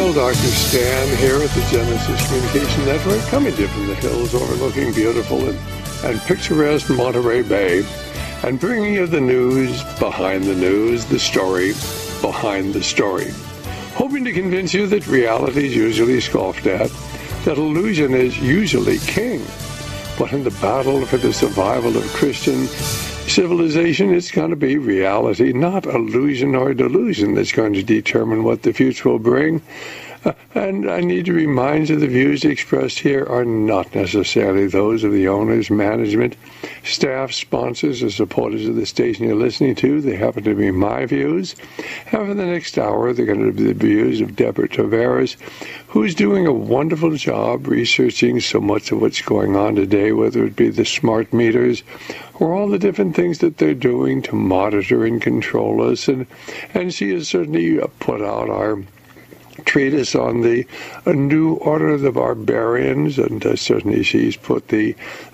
Well, Dr. Stan here at the Genesis Communication Network, coming to you from the hills overlooking beautiful and picturesque Monterey Bay, and bringing you the news behind the news, the story behind the story. Hoping to convince you that reality is usually scoffed at, that illusion is usually king. But in the battle for the survival of Christian civilization, it's going to be reality, not illusion or delusion, that's going to determine what the future will bring. And I need to remind you the views expressed here are not necessarily those of the owners, management, staff, sponsors, or supporters of the station you're listening to. They happen to be my views. And for the next hour, they're going to be the views of Deborah Tavares, who's doing a wonderful job researching so much of what's going on today, whether it be the smart meters or all the different things that they're doing to monitor and control us. And she has certainly put out our treatise on the New Order of the Barbarians, and certainly she's put the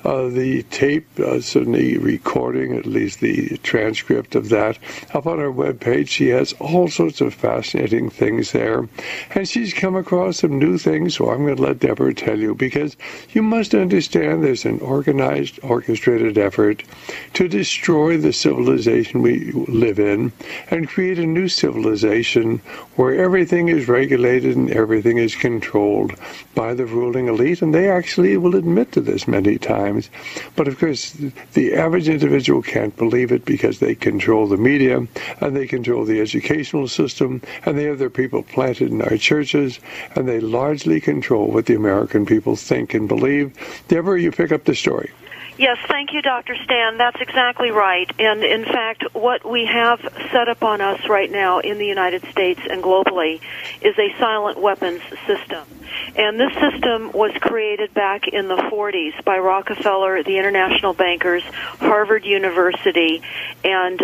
tape, certainly recording, at least the transcript of that, up on her webpage. She has all sorts of fascinating things there, and she's come across some new things, so I'm going to let Deborah tell you, because you must understand there's an organized, orchestrated effort to destroy the civilization we live in and create a new civilization where everything is regulated and everything is controlled by the ruling elite, and they actually will admit to this many times. But of course, the average individual can't believe it, because they control the media, and they control the educational system, and they have their people planted in our churches, and they largely control what the American people think and believe. Deborah, you pick up the story. Yes, thank you, Dr. Stan. That's exactly right. And in fact, what we have set up on us right now in the United States and globally is a silent weapons system. And this system was created back in the 40s by Rockefeller, the international bankers, Harvard University, and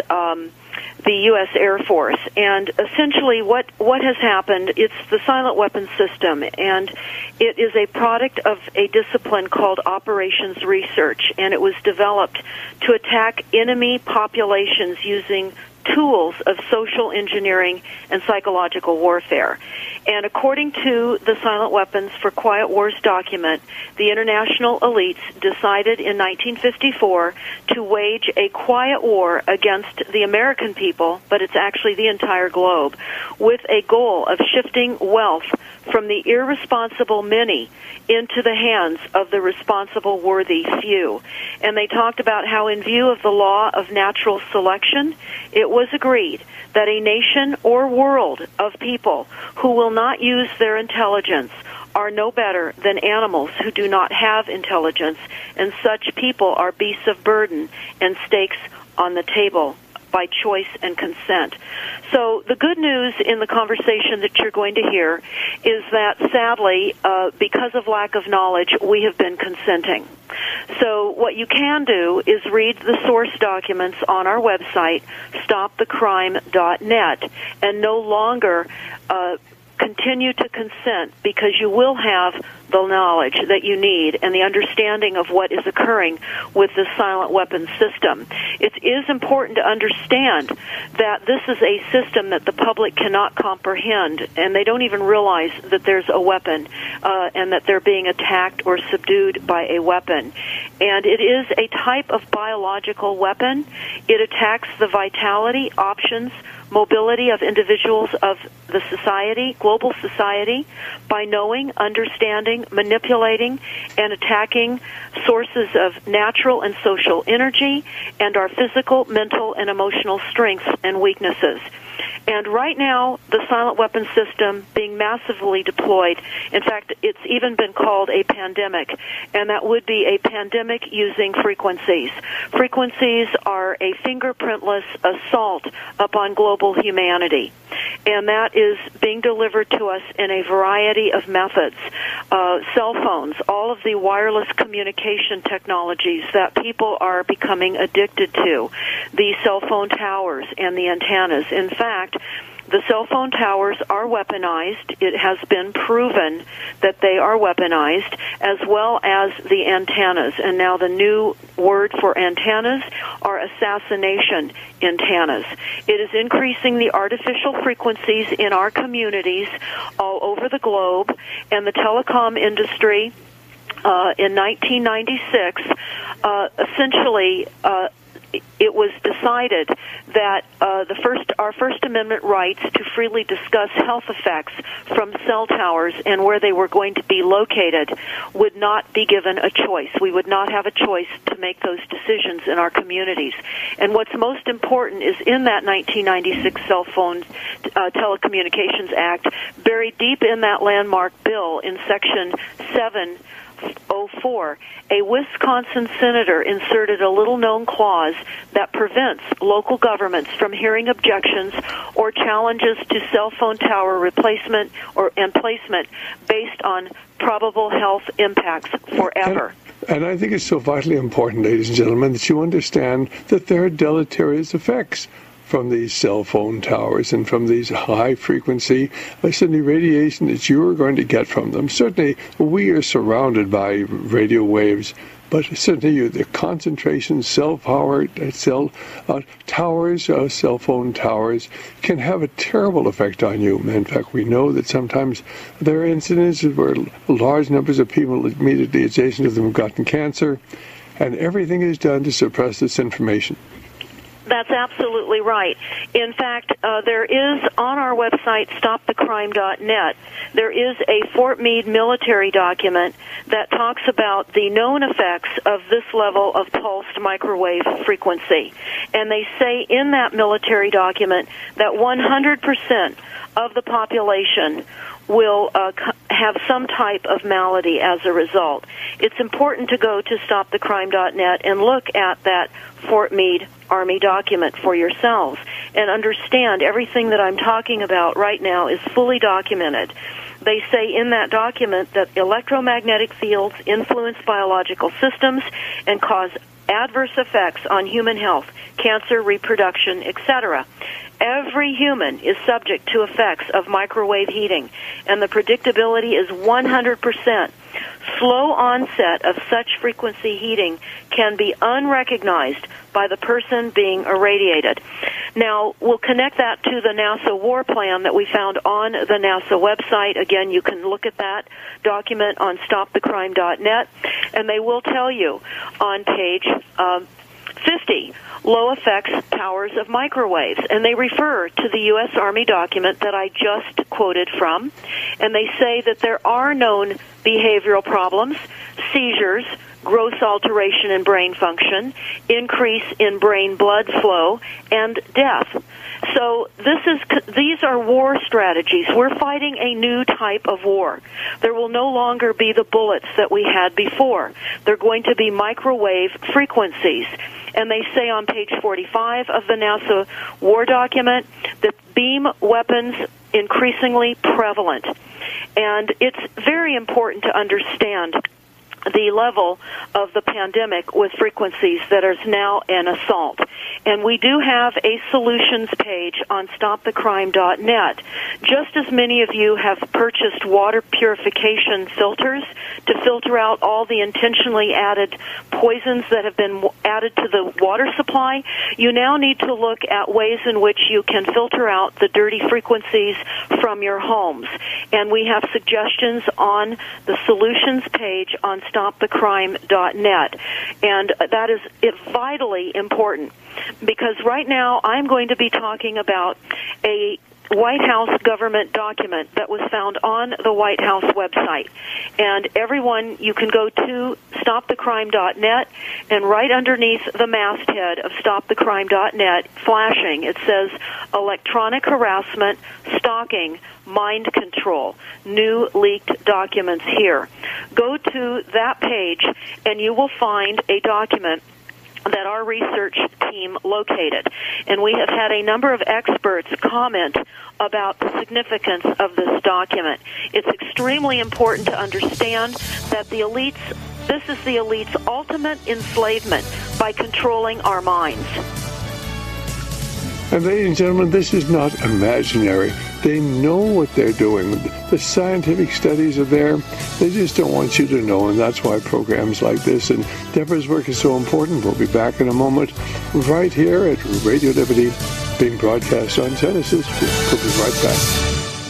the U.S. Air Force. And essentially what has happened, it's the silent weapons system, and it is a product of a discipline called operations research, and it was developed to attack enemy populations using tools of social engineering and psychological warfare. And according to the Silent Weapons for Quiet Wars document, the international elites decided in 1954 to wage a quiet war against the American people, but it's actually the entire globe, with a goal of shifting wealth from the irresponsible many into the hands of the responsible, worthy few. And they talked about how, in view of the law of natural selection, it was agreed that a nation or world of people who will not use their intelligence are no better than animals who do not have intelligence, and such people are beasts of burden and stakes on the table by choice and consent. So the good news in the conversation that you're going to hear is that, sadly, because of lack of knowledge, we have been consenting. So what you can do is read the source documents on our website, stopthecrime.net, and no longer continue to consent, because you will have the knowledge that you need and the understanding of what is occurring with the silent weapons system. It is important to understand that this is a system that the public cannot comprehend, and they don't even realize that there's a weapon and that they're being attacked or subdued by a weapon. And it is a type of biological weapon. It attacks the vitality, options, mobility of individuals of the society, global society, by knowing, understanding, manipulating, and attacking sources of natural and social energy and our physical, mental, and emotional strengths and weaknesses. And right now, the silent weapons system being massively deployed, in fact, it's even been called a pandemic, and that would be a pandemic using frequencies. Frequencies are a fingerprintless assault upon global humanity, and that is being delivered to us in a variety of methods. Cell phones, all of the wireless communication technologies that people are becoming addicted to, the cell phone towers and the antennas. In fact, The cell phone towers are weaponized. It has been proven that they are weaponized, as well as the antennas. And now the new word for antennas are assassination antennas. It is increasing the artificial frequencies in our communities all over the globe, and the telecom industry in 1996 essentially it was decided that our First Amendment rights to freely discuss health effects from cell towers and where they were going to be located would not be given a choice. We would not have a choice to make those decisions in our communities. And what's most important is in that 1996 Cell Phone Telecommunications Act, buried deep in that landmark bill in Section 704, a Wisconsin senator inserted a little-known clause that prevents local governments from hearing objections or challenges to cell phone tower replacement and placement based on probable health impacts forever. And I think it's so vitally important, ladies and gentlemen, that you understand that there are deleterious effects from these cell phone towers and from these high-frequency, certainly radiation that you are going to get from them. Certainly, we are surrounded by radio waves, but certainly the concentration, cell towers, cell phone towers, can have a terrible effect on you. In fact, we know that sometimes there are incidences where large numbers of people immediately adjacent to them have gotten cancer, and everything is done to suppress this information. That's absolutely right. In fact, there is on our website, stopthecrime.net, there is a Fort Meade military document that talks about the known effects of this level of pulsed microwave frequency. And they say in that military document that 100% of the population will have some type of malady as a result. It's important to go to stopthecrime.net and look at that Fort Meade Army document for yourselves and understand everything that I'm talking about right now is fully documented. They say in that document that electromagnetic fields influence biological systems and cause adverse effects on human health, cancer, reproduction, etc. Every human is subject to effects of microwave heating, and the predictability is 100%. Slow onset of such frequency heating can be unrecognized by the person being irradiated. Now, we'll connect that to the NASA war plan that we found on the NASA website. Again, you can look at that document on stopthecrime.net, and they will tell you on page 50, low effects towers of microwaves. And they refer to the U.S. Army document that I just quoted from, and they say that there are known behavioral problems, seizures, gross alteration in brain function, increase in brain blood flow, and death. So these are war strategies. We're fighting a new type of war. There will no longer be the bullets that we had before. They're going to be microwave frequencies. And they say on page 45 of the NASA war document that beam weapons increasingly prevalent. And it's very important to understand the level of the pandemic with frequencies that is now an assault. And we do have a solutions page on stopthecrime.net. Just as many of you have purchased water purification filters to filter out all the intentionally added poisons that have been added to the water supply, you now need to look at ways in which you can filter out the dirty frequencies from your homes. And we have suggestions on the solutions page on stopthecrime.net. And that is vitally important, because right now I'm going to be talking about a White House government document that was found on the White House website. And everyone, you can go to stopthecrime.net, and right underneath the masthead of stopthecrime.net, flashing, it says electronic harassment, stalking, mind control, new leaked documents here. Go to that page, and you will find a document that our research team located. And we have had a number of experts comment about the significance of this document. It's extremely important to understand that this is the elite's ultimate enslavement by controlling our minds. And ladies and gentlemen, this is not imaginary. They know what they're doing. The scientific studies are there. They just don't want you to know, and that's why programs like this and Deborah's work is so important. We'll be back in a moment right here at Radio Liberty, being broadcast on Genesis. We'll be right back.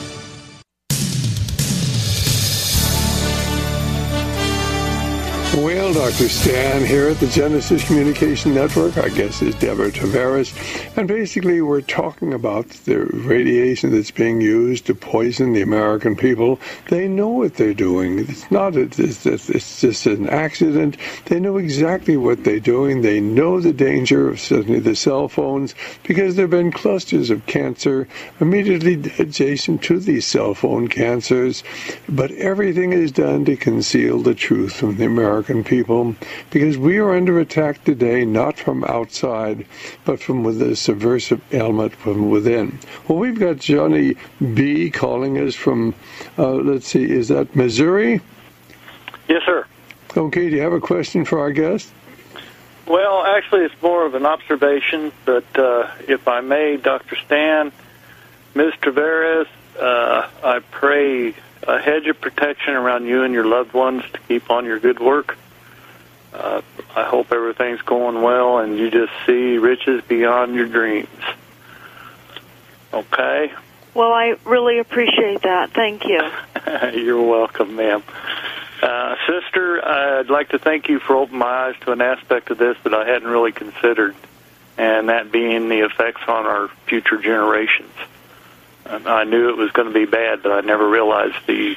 Well, Dr. Stan here at the Genesis Communication Network. Our guest is Deborah Tavares. And basically, we're talking about the radiation that's being used to poison the American people. They know what they're doing. It's not, it's just an accident. They know exactly what they're doing. They know the danger of certainly the cell phones, because there have been clusters of cancer immediately adjacent to these cell phone cancers. But everything is done to conceal the truth from the American people, because we are under attack today, not from outside, but from the subversive element from within. Well, we've got Johnny B. calling us from, let's see, is that Missouri? Yes, sir. Okay, do you have a question for our guest? Well, actually, it's more of an observation, but if I may, Dr. Stan, Ms. Tavares, I pray a hedge of protection around you and your loved ones to keep on your good work. I hope everything's going well and you just see riches beyond your dreams. Okay? Well, I really appreciate that. Thank you. You're welcome, ma'am. Sister, I'd like to thank you for opening my eyes to an aspect of this that I hadn't really considered, and that being the effects on our future generations. I knew it was going to be bad, but I never realized the,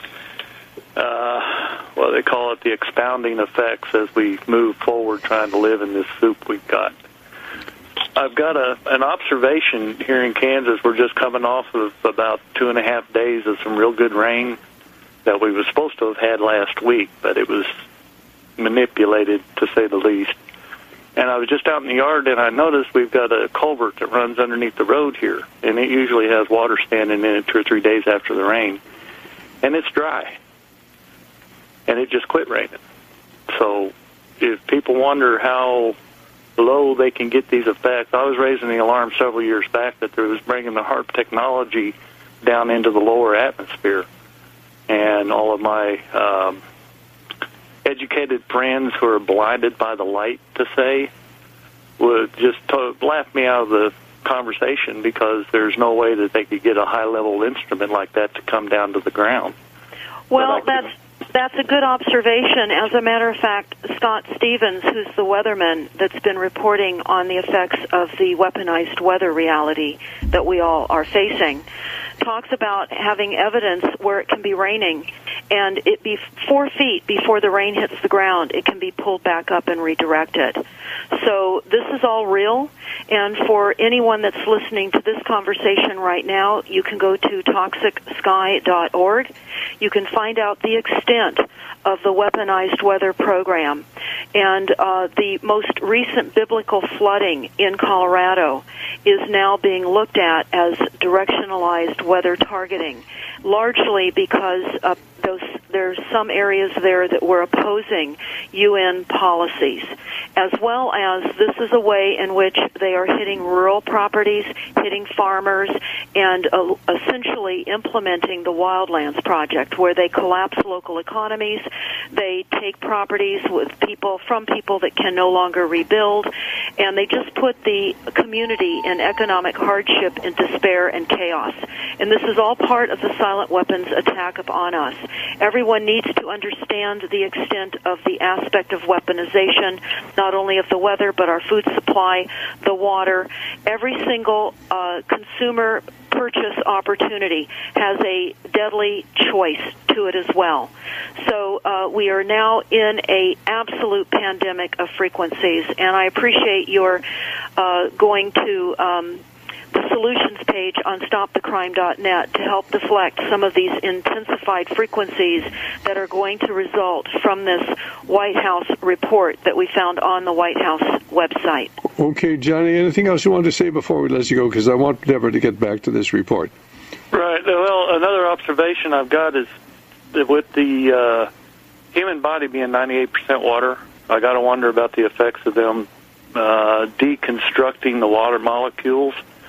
what they call it, the expounding effects as we move forward trying to live in this soup we've got. I've got an observation here in Kansas. We're just coming off of about 2.5 days of some real good rain that we were supposed to have had last week, but it was manipulated, to say the least. And I was just out in the yard, and I noticed we've got a culvert that runs underneath the road here, and it usually has water standing in it 2 or 3 days after the rain. And it's dry. And it just quit raining. So if people wonder how low they can get these effects, I was raising the alarm several years back that there was bringing the HAARP technology down into the lower atmosphere. And all of my educated friends who are blinded by the light, to say, would just laugh me out of the conversation, because there's no way that they could get a high-level instrument like that to come down to the ground. Well, that's a good observation. As a matter of fact, Scott Stevens, who's the weatherman that's been reporting on the effects of the weaponized weather reality that we all are facing, talks about having evidence where it can be raining, and it be 4 feet before the rain hits the ground, it can be pulled back up and redirected. So this is all real, and for anyone that's listening to this conversation right now, you can go to toxicsky.org. You can find out the extent of the weaponized weather program. And the most recent biblical flooding in Colorado is now being looked at as directionalized weather targeting, largely because there's some areas there that were opposing UN policies, as well as this is a way in which they are hitting rural properties, hitting farmers, and essentially implementing the Wildlands Project, where they collapse local economies, they take properties from people that can no longer rebuild, and they just put the community in economic hardship and despair and chaos. And this is all part of the silent weapons attack upon us. Everyone needs to understand the extent of the aspect of weaponization, not only of the weather, but our food supply, the water. Every single consumer purchase opportunity has a deadly choice to it as well. So we are now in a absolute pandemic of frequencies, and I appreciate your going to the solutions page on stopthecrime.net to help deflect some of these intensified frequencies that are going to result from this White House report that we found on the White House website. Okay, Johnny, anything else you want to say before we let you go? Because I want Deborah to get back to this report. Right. Well, another observation I've got is that with the human body being 98% water, I got to wonder about the effects of them deconstructing the water molecules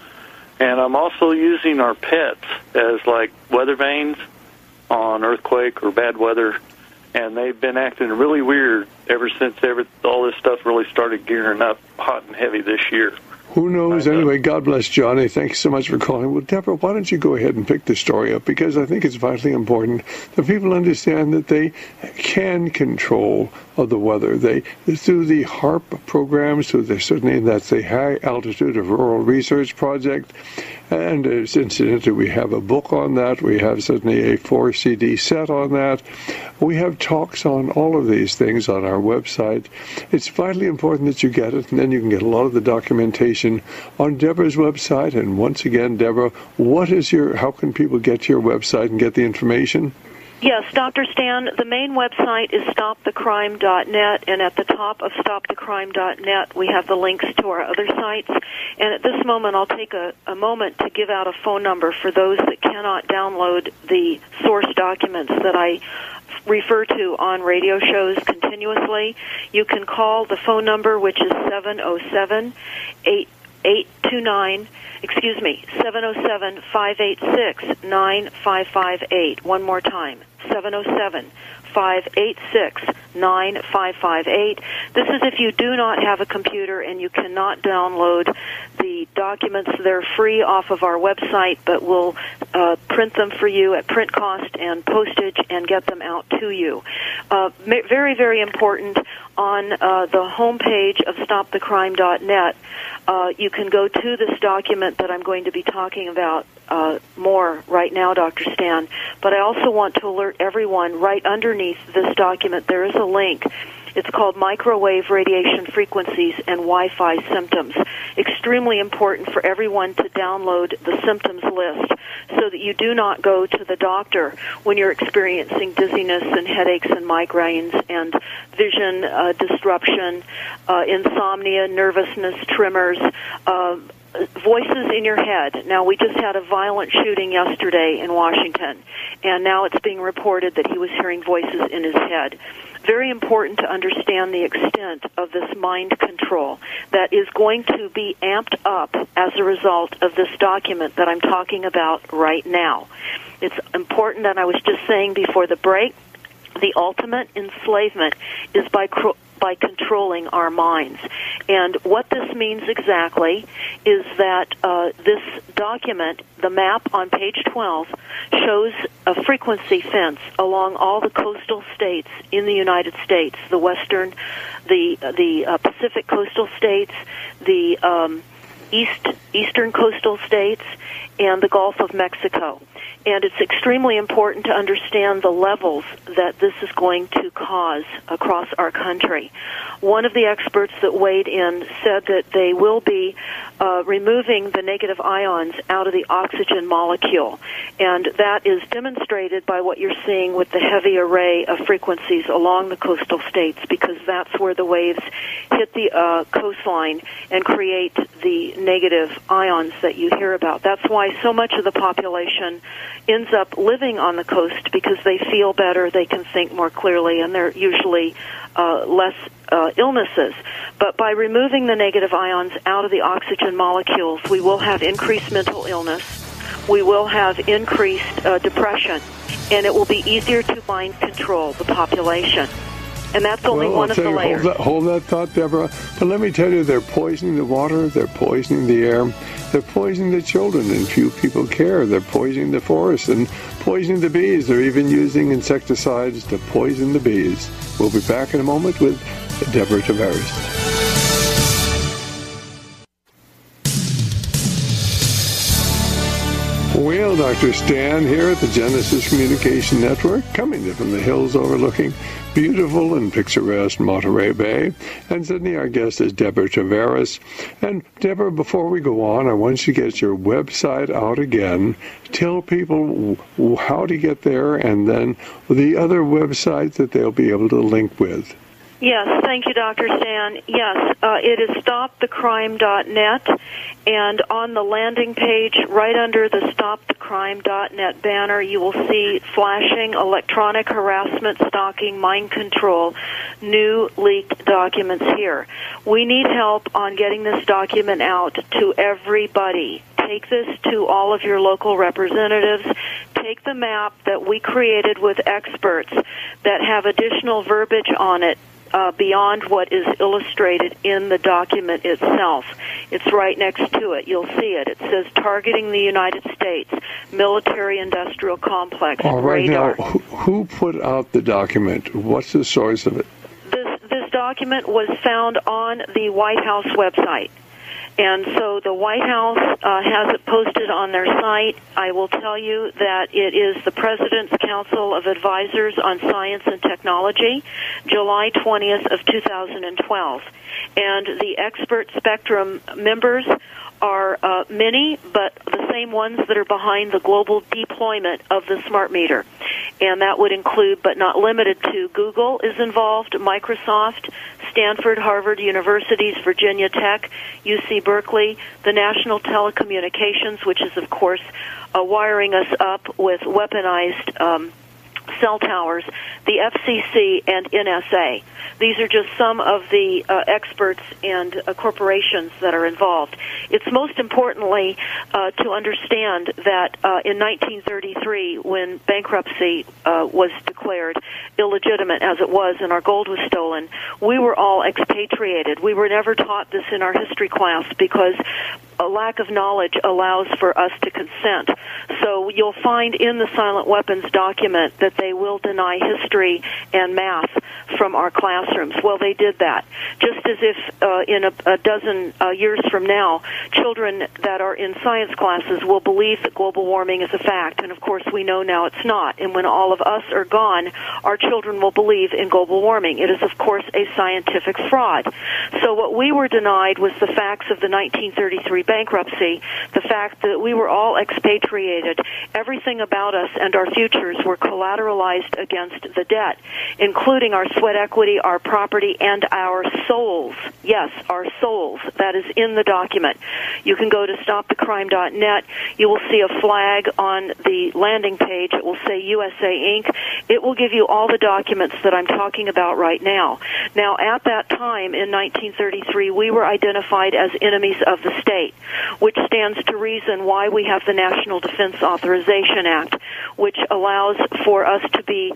And I'm also using our pets as like weather vanes on earthquake or bad weather. And they've been acting really weird ever since all this stuff really started gearing up hot and heavy this year. Who knows? Anyway, God bless Johnny. Thanks so much for calling. Well, Deborah, why don't you go ahead and pick the story up? Because I think it's vitally important that people understand that they can control the weather. They, through the HARP programs, certainly that's the High Altitude of Rural Research Project, and incidentally, we have a book on that. We have certainly a 4-CD set on that. We have talks on all of these things on our website. It's vitally important that you get it, and then you can get a lot of the documentation on Deborah's website. And once again, Deborah, how can people get to your website and get the information? Yes, Dr. Stan, the main website is stopthecrime.net, and at the top of stopthecrime.net we have the links to our other sites. And at this moment I'll take a moment to give out a phone number for those that cannot download the source documents that I refer to on radio shows continuously. You can call the phone number, which is 707-586-9558. One more time, 707-586-9558. This is if you do not have a computer and you cannot download the documents. They're free off of our website, but we'll print them for you at print cost and postage and get them out to you. Very, very important, on the homepage of stopthecrime.net, you can go to this document that I'm going to be talking about more right now, Dr. Stan. But I also want to alert everyone, right underneath this document there is a link. It's called Microwave Radiation Frequencies and Wi-Fi Symptoms. Extremely important for everyone to download the symptoms list so that you do not go to the doctor when you're experiencing dizziness and headaches and migraines and vision disruption, insomnia, nervousness, tremors, voices in your head. Now, we just had a violent shooting yesterday in Washington, and now it's being reported that he was hearing voices in his head. Very important to understand the extent of this mind control that is going to be amped up as a result of this document that I'm talking about right now. It's important, and I was just saying before the break, the ultimate enslavement is by controlling our minds. And what this means exactly is that this document, the map on page 12, shows a frequency fence along all the coastal states in the United States, the western, the Pacific coastal states, the eastern coastal states, and the Gulf of Mexico. And it's extremely important to understand the levels that this is going to cause across our country. One of the experts that weighed in said that they will be removing the negative ions out of the oxygen molecule. And that is demonstrated by what you're seeing with the heavy array of frequencies along the coastal states, because that's where the waves hit the coastline and create the negative ions that you hear about. That's why so much of the population ends up living on the coast, because they feel better, they can think more clearly, and they're usually less illnesses. But by removing the negative ions out of the oxygen molecules, we will have increased mental illness, we will have increased depression, and it will be easier to mind control the population. And that's only one of the layers. Hold that thought, Deborah. But let me tell you, they're poisoning the water, they're poisoning the air, they're poisoning the children, and few people care. They're poisoning the forests and poisoning the bees. They're even using insecticides to poison the bees. We'll be back in a moment with Deborah Tavares. Well, Dr. Stan here at the Genesis Communication Network, coming from the hills overlooking beautiful and picturesque Monterey Bay. And suddenly our guest is Deborah Tavares. And Deborah, before we go on, I want you to get your website out again. Tell people how to get there, and then the other website that they'll be able to link with. Yes, thank you, Dr. Stan. Yes, it is stopthecrime.net, and on the landing page, right under the stopthecrime.net banner, you will see flashing electronic harassment, stalking, mind control, new leaked documents here. We need help on getting this document out to everybody. Take this to all of your local representatives. Take the map that we created with experts that have additional verbiage on it beyond what is illustrated in the document itself. It's right next to it. You'll see it. It says targeting the United States, military-industrial complex, All right, radar. now, who put out the document? What's the source of it? This document was found on the White House website. And so the White House has it posted on their site. I will tell you that it is the President's Council of Advisors on Science and Technology, July 20th of 2012. And the expert spectrum members are many, but the same ones that are behind the global deployment of the smart meter. And that would include, but not limited to, Google is involved, Microsoft, Stanford, Harvard Universities, Virginia Tech, UC Berkeley, the National Telecommunications, which is, of course, wiring us up with weaponized cell towers, the FCC, and NSA. These are just some of the experts and corporations that are involved. It's most importantly to understand that in 1933, when bankruptcy was declared illegitimate, as it was, and our gold was stolen, we were all expatriated. We were never taught this in our history class because a lack of knowledge allows for us to consent. So you'll find in the Silent Weapons document that they will deny history and math from our classrooms. Well, they did that. Just as if in a dozen years from now, children that are in science classes will believe that global warming is a fact. And, of course, we know now it's not. And when all of us are gone, our children will believe in global warming. It is, of course, a scientific fraud. So what we were denied was the facts of the 1933 bankruptcy, the fact that we were all expatriated. Everything about us and our futures were collateralized against the debt, including our sweat equity, our property, and our souls. Yes, our souls. That is in the document. You can go to stopthecrime.net. You will see a flag on the landing page. It will say USA Inc. It will give you all the documents that I'm talking about right now. Now, at that time in 1933, we were identified as enemies of the state, which stands to reason why we have the National Defense Authorization Act, which allows for us to be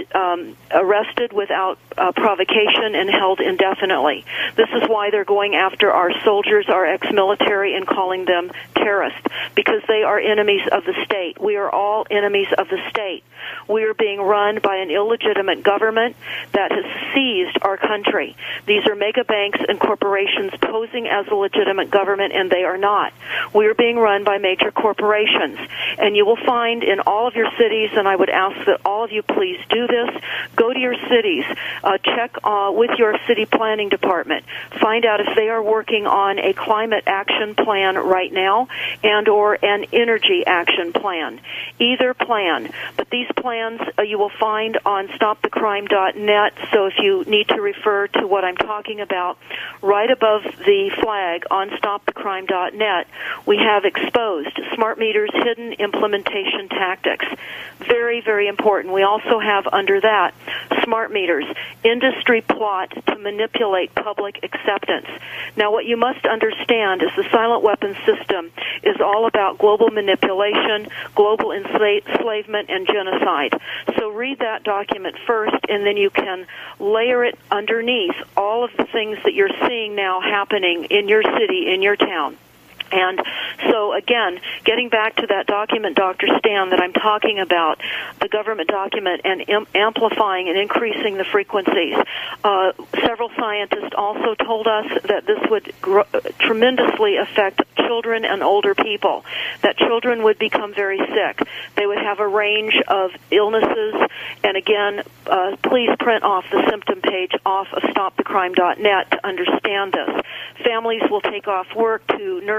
arrested without provocation and held indefinitely. This is why they're going after our soldiers, our ex-military, and calling them terrorists, because they are enemies of the state. We are all enemies of the state. We are being run by an illegitimate government that has seized our country. These are mega banks and corporations posing as a legitimate government, and they are not. We are being run by major corporations. And you will find in all of your cities, and I would ask that all of you please do this, go to your cities, check with your city planning department, find out if they are working on a climate action plan right now and or an energy action plan. Either plan. But these plans you will find on stopthecrime.net, so if you need to refer to what I'm talking about, right above the flag on stopthecrime.net, we have exposed smart meters, hidden implementation tactics. Very, very important. We also have under that smart meters, industry plot to manipulate public acceptance. Now, what you must understand is the silent weapons system is all about global manipulation, global enslavement, and genocide. So read that document first, and then you can layer it underneath all of the things that you're seeing now happening in your city, in your town. And so, again, getting back to that document, Dr. Stan, that I'm talking about, the government document, and amplifying and increasing the frequencies. Several scientists also told us that this would tremendously affect children and older people, that children would become very sick. They would have a range of illnesses. And, again, please print off the symptom page off of stopthecrime.net to understand this. Families will take off work to nurse their sick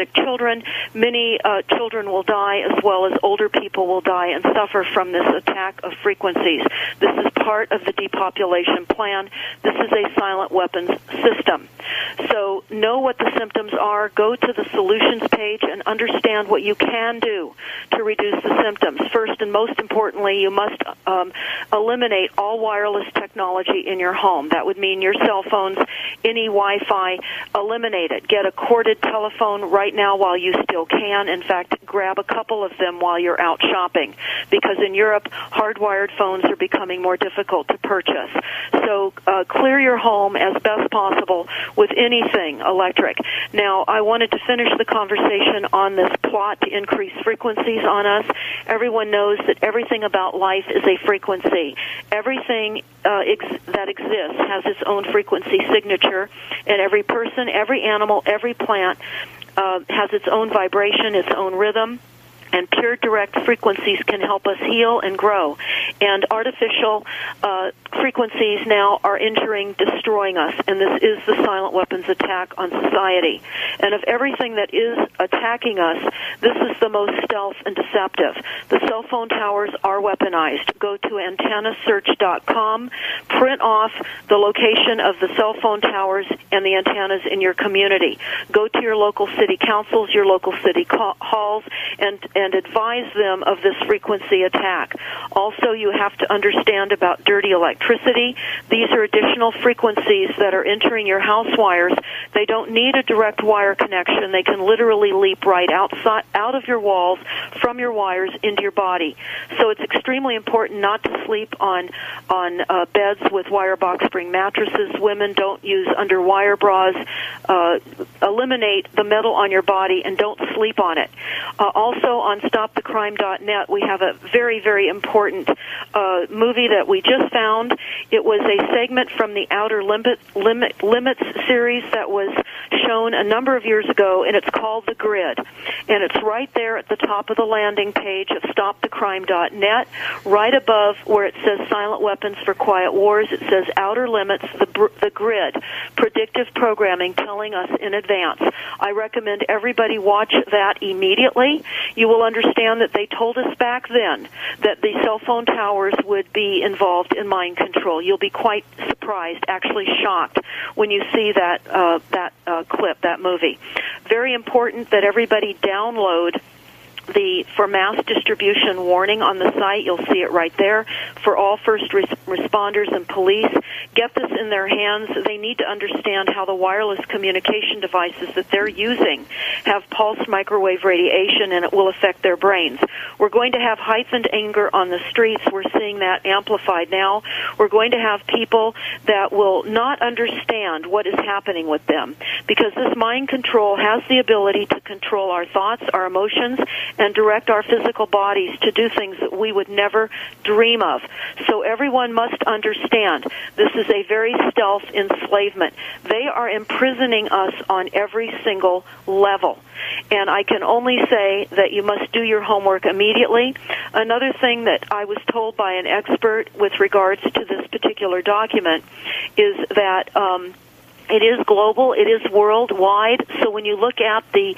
autistic children. Many children will die, as well as older people will die and suffer from this attack of frequencies. This is part of the depopulation plan. This is a silent weapons system. So know what the symptoms are. Go to the solutions page and understand what you can do to reduce the symptoms. First and most importantly, you must eliminate all wireless technology in your home. That would mean your cell phones, any Wi-Fi, eliminate it. Get a corded telephone right now while you still can. In fact, grab a couple of them while you're out shopping, because in Europe, hardwired phones are becoming more difficult to purchase. So clear your home as best possible with anything electric. Now, I wanted to finish the conversation on this plot to increase frequencies on us. Everyone knows that everything about life is a frequency. Everything that exists has its own frequency signature, and every person, every animal, every plant has its own vibration, its own rhythm. And pure direct frequencies can help us heal and grow. And artificial frequencies now are entering, destroying us. And this is the silent weapons attack on society. And of everything that is attacking us, this is the most stealth and deceptive. The cell phone towers are weaponized. Go to antennasearch.com, print off the location of the cell phone towers and the antennas in your community. Go to your local city councils, your local city halls, and advise them of this frequency attack. Also, you have to understand about dirty electricity. These are additional frequencies that are entering your house wires. They don't need a direct wire connection. They can literally leap right out of your walls, from your wires, into your body. So it's extremely important not to sleep on beds with wire box spring mattresses. Women, don't use underwire bras. Eliminate the metal on your body and don't sleep on it. Also, on StopTheCrime.net, we have a very, very important movie that we just found. It was a segment from the Outer Limits series that was shown a number of years ago, and it's called The Grid. And it's right there at the top of the landing page of StopTheCrime.net, right above where it says Silent Weapons for Quiet Wars. It says Outer Limits, the Grid, predictive programming telling us in advance. I recommend everybody watch that immediately. You will understand that they told us back then that the cell phone towers would be involved in mind control. You'll be quite surprised, actually shocked, when you see that clip, that movie. Very important that everybody download the for mass distribution warning on the site. You'll see it right there for all first responders and police. Get this in their hands. They need to understand how the wireless communication devices that they're using have pulsed microwave radiation, and it will affect their brains. We're going to have heightened anger on the streets. We're seeing that amplified now. We're going to have people that will not understand what is happening with them, because this mind control has the ability to control our thoughts, our emotions, and direct our physical bodies to do things that we would never dream of. So everyone must understand this is a very stealth enslavement. They are imprisoning us on every single level. And I can only say that you must do your homework immediately. Another thing that I was told by an expert with regards to this particular document is that it is global, it is worldwide, so when you look at the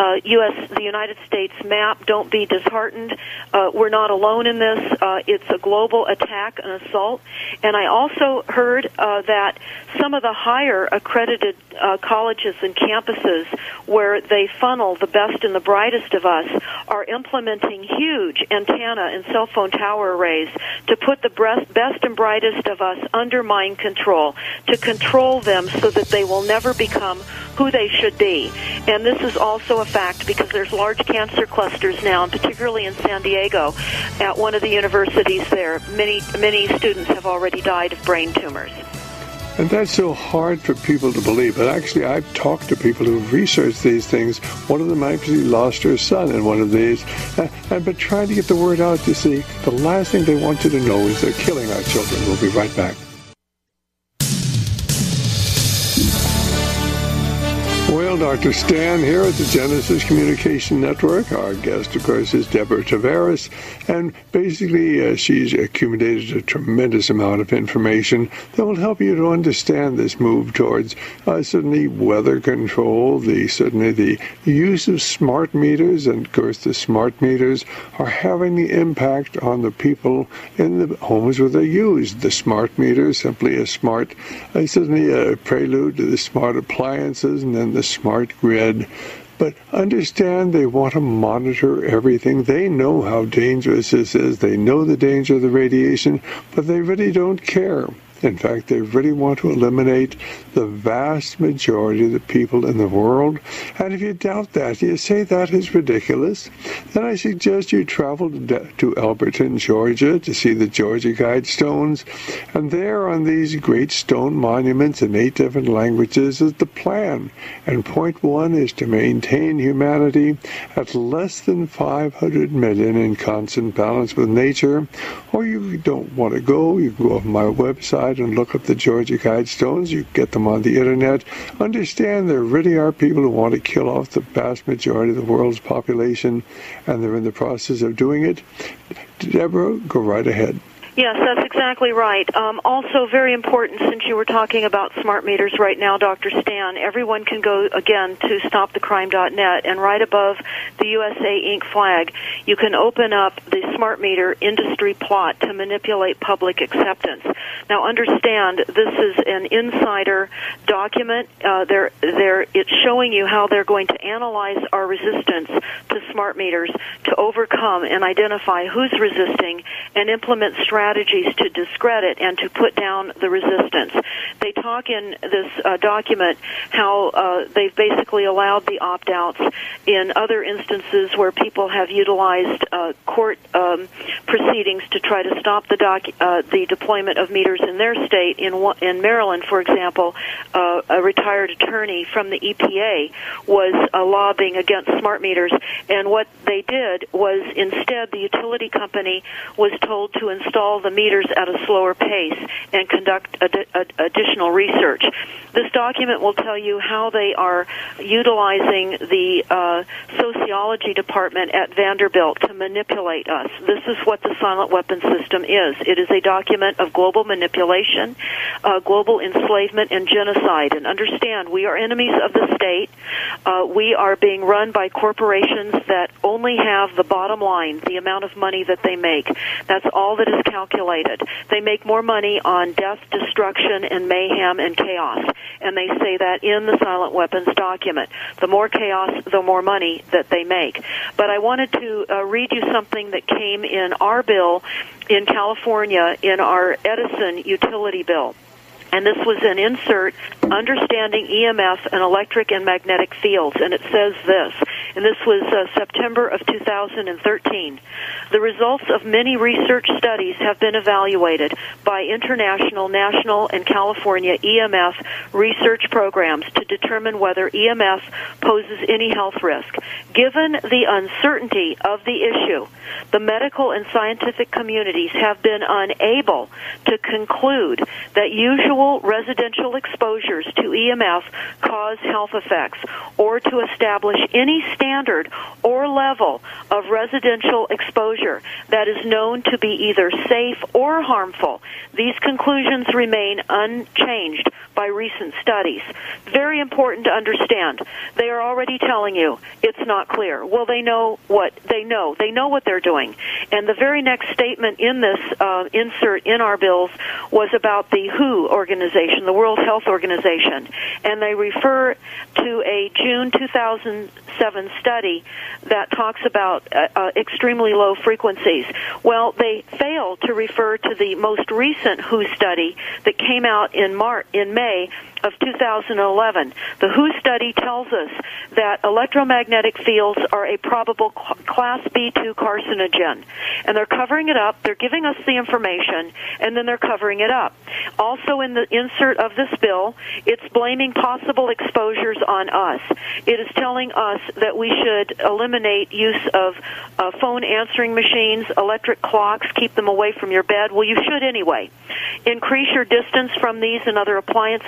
United States map, don't be disheartened. We're not alone in this. It's a global attack, an assault. And I also heard that some of the higher accredited colleges and campuses where they funnel the best and the brightest of us are implementing huge antenna and cell phone tower arrays to put the best and brightest of us under mind control, to control them so that they will never become who they should be. And this is also a fact because there's large cancer clusters now, and particularly in San Diego, at one of the universities there. Many students have already died of brain tumors. And that's so hard for people to believe. But actually, I've talked to people who've researched these things. One of them actually lost her son in one of these. And been trying to get the word out, you see. The last thing they want you to know is they're killing our children. We'll be right back. Well, Dr. Stan here at the Genesis Communication Network. Our guest, of course, is Deborah Tavares, and basically she's accumulated a tremendous amount of information that will help you to understand this move towards certainly weather control, certainly the use of smart meters, and of course the smart meters are having the impact on the people in the homes where they're used. The smart meter is simply a smart, certainly a prelude to the smart appliances and then the smart grid. But understand they want to monitor everything. They know how dangerous this is. They know the danger of the radiation, but they really don't care. In fact, they really want to eliminate the vast majority of the people in the world. And if you doubt that, you say that is ridiculous, then I suggest you travel to Alberton, Georgia, to see the Georgia Guidestones. And there on these great stone monuments in 8 different languages is the plan. And point 1 is to maintain humanity at less than 500 million in constant balance with nature. Or you don't want to go, you can go on my website and look up the Georgia Guidestones. You get them on the internet. Understand there really are people who want to kill off the vast majority of the world's population, and they're in the process of doing it. Deborah, go right ahead. Yes, that's exactly right. Also very important, since you were talking about smart meters right now, Dr. Stan, everyone can go, again, to stopthecrime.net, and right above the USA Inc. flag, you can open up the smart meter industry plot to manipulate public acceptance. Now, understand, this is an insider document. It's showing you how they're going to analyze our resistance to smart meters to overcome and identify who's resisting and implement strategies to discredit and to put down the resistance. They talk in this document how they've basically allowed the opt-outs in other instances where people have utilized court proceedings to try to stop the deployment of meters in their state. In Maryland, for example, a retired attorney from the EPA was lobbying against smart meters, and what they did was instead the utility company was told to install the meters at a slower pace and conduct additional research. This document will tell you how they are utilizing the sociology department at Vanderbilt to manipulate us. This is what the silent weapon system is. It is a document of global manipulation, global enslavement, and genocide. And understand, we are enemies of the state. We are being run by corporations that only have the bottom line, the amount of money that they make. That's all that is calculated. They make more money on death, destruction, and mayhem and chaos. And they say that in the silent weapons document. The more chaos, the more money that they make. But I wanted to read you something that came in our bill in California in our Edison utility bill. And this was an insert, Understanding EMF and Electric and Magnetic Fields, and it says this, and this was September of 2013. The results of many research studies have been evaluated by international, national, and California EMF research programs to determine whether EMF poses any health risk. Given the uncertainty of the issue, the medical and scientific communities have been unable to conclude that usual residential exposures to EMF cause health effects, or to establish any standard or level of residential exposure that is known to be either safe or harmful. These conclusions remain unchanged by recent studies. Very important to understand. They are already telling you it's not clear. Well, they know what they know. They know what they're doing. And the very next statement in this insert in our bills was about the WHO organization, the World Health Organization, and they refer to a June 2007 study that talks about extremely low frequencies. Well, they fail to refer to the most recent WHO study that came out in May of 2011. The WHO study tells us that electromagnetic fields are a probable Class B2 carcinogen. And they're covering it up, they're giving us the information, and then they're covering it up. Also in the insert of this bill, it's blaming possible exposures on us. It is telling us that we should eliminate use of phone answering machines, electric clocks, keep them away from your bed. Well, you should anyway. Increase your distance from these and other appliances such as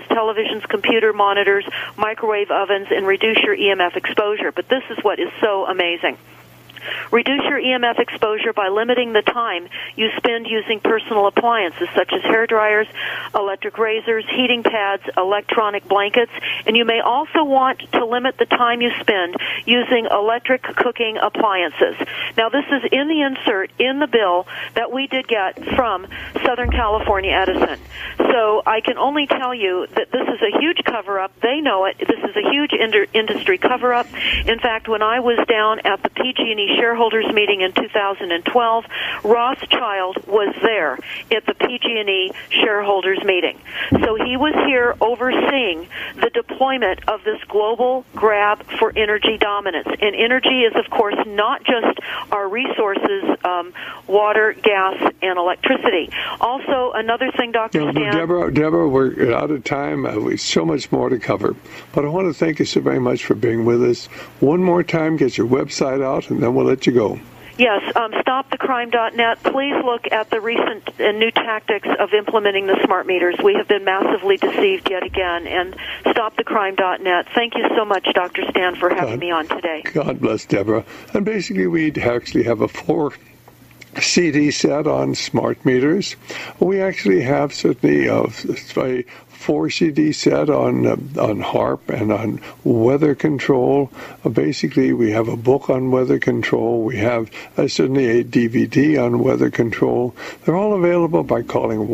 televisions, computer monitors, microwave ovens, and reduce your EMF exposure. But this is what is so amazing. Reduce your EMF exposure by limiting the time you spend using personal appliances such as hair dryers, electric razors, heating pads, electronic blankets, and you may also want to limit the time you spend using electric cooking appliances. Now, this is in the insert in the bill that we did get from Southern California Edison. So I can only tell you that this is a huge cover-up. They know it. This is a huge industry cover-up. In fact, when I was down at the PG&E shareholders meeting in 2012, Rothschild was there at the PG&E shareholders meeting. So he was here overseeing the deployment of this global grab for energy dominance. And energy is, of course, not just our resources, water, gas, and electricity. Also, another thing, Dr. Stan... Deborah, we're out of time. We have so much more to cover. But I want to thank you so very much for being with us. One more time, get your website out, and then we'll let you go. Yes, stopthecrime.net. Please look at the recent and new tactics of implementing the smart meters. We have been massively deceived yet again. And stopthecrime.net. Thank you so much, Dr. Stan, for having me on today. God bless, Deborah. And basically, we actually have a 4-CD set on smart meters. We actually have certainly a 4-CD set on HAARP and on weather control. Basically, we have a book on weather control. We have certainly a DVD on weather control. They're all available by calling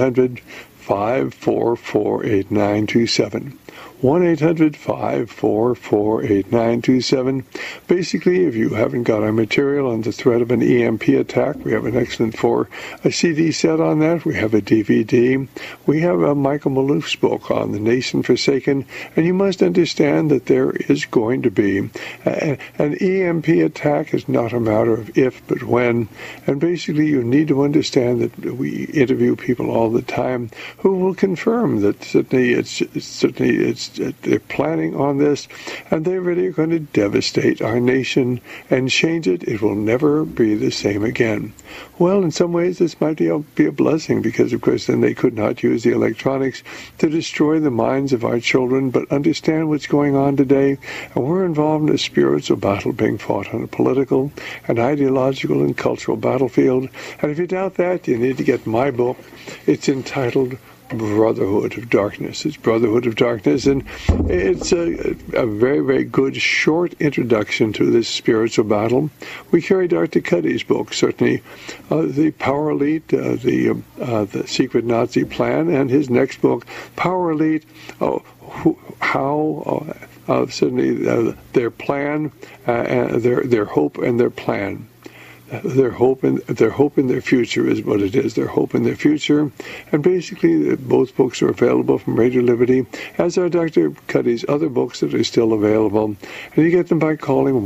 1-800-544-8927. 1-800-544-8927. Basically, if you haven't got our material on the threat of an EMP attack, we have an excellent a CD set on that. We have a DVD. We have a Michael Malouf's book on the nation forsaken. And you must understand that there is going to be an EMP attack is not a matter of if, but when. And basically, you need to understand that we interview people all the time who will confirm that certainly they're planning on this, and they really are going to devastate our nation and change it. It will never be the same again. Well, in some ways, this might be a blessing because, of course, then they could not use the electronics to destroy the minds of our children, but understand what's going on today. And we're involved in a spiritual battle being fought on a political and ideological and cultural battlefield. And if you doubt that, you need to get my book. It's entitled Brotherhood of Darkness. It's Brotherhood of Darkness, and it's a very, very good short introduction to this spiritual battle. We carry Dr. Cuddy's book, certainly, The Power Elite, the Secret Nazi Plan, and his next book, Power Elite, certainly their plan, their hope and their plan. Their hope in their future is what it is. Their hope in their future. And basically, both books are available from Radio Liberty, as are Dr. Cuddy's other books that are still available. And you get them by calling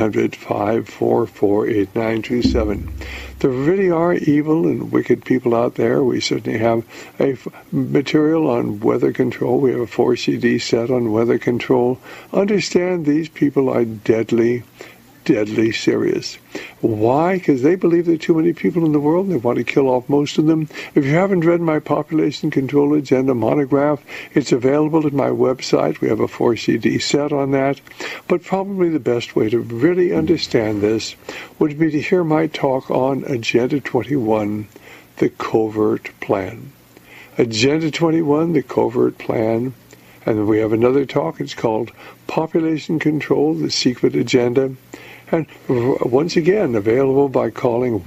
1-800-544-8927. There really are evil and wicked people out there. We certainly have a material on weather control. We have a 4-CD set on weather control. Understand these people are deadly serious. Why? Because they believe there are too many people in the world and they want to kill off most of them. If you haven't read my Population Control Agenda monograph, it's available at my website. We have a 4-CD set on that. But probably the best way to really understand this would be to hear my talk on Agenda 21, the Covert Plan. Agenda 21, the Covert Plan. And we have another talk. It's called Population Control, the Secret Agenda. And once again, available by calling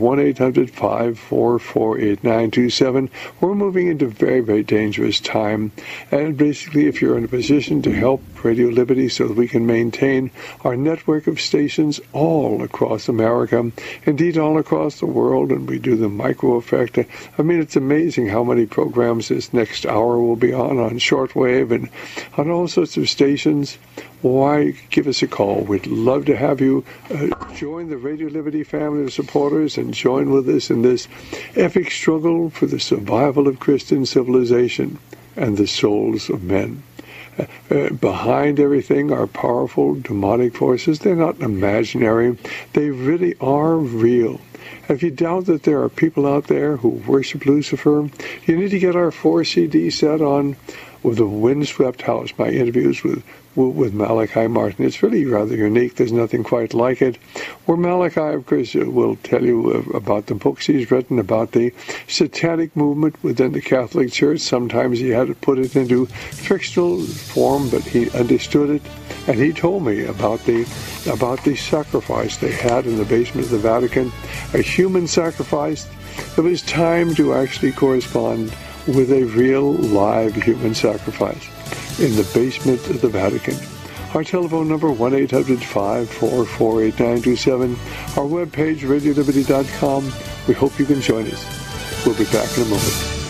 1-800-544-8927. We're moving into very, very dangerous time. And basically, if you're in a position to help Radio Liberty so that we can maintain our network of stations all across America, indeed all across the world, and we do the micro effect. I mean, it's amazing how many programs this next hour will be on shortwave and on all sorts of stations. Why, give us a call. We'd love to have you join the Radio Liberty family of supporters and join with us in this epic struggle for the survival of Christian civilization and the souls of men. Behind everything are powerful demonic forces. They're not imaginary. They really are real. If you doubt that there are people out there who worship Lucifer, you need to get our 4-CD set on with a windswept house. My interviews with Malachi Martin. It's really rather unique. There's nothing quite like it. Where Malachi, of course, will tell you about the books he's written, about the satanic movement within the Catholic Church. Sometimes he had to put it into fictional form, but he understood it. And he told me about the sacrifice they had in the basement of the Vatican, a human sacrifice. It was time to actually correspond with a real, live human sacrifice in the basement of the Vatican. Our telephone number, 1-800-544-8927. Our webpage, RadioLiberty.com. We hope you can join us. We'll be back in a moment.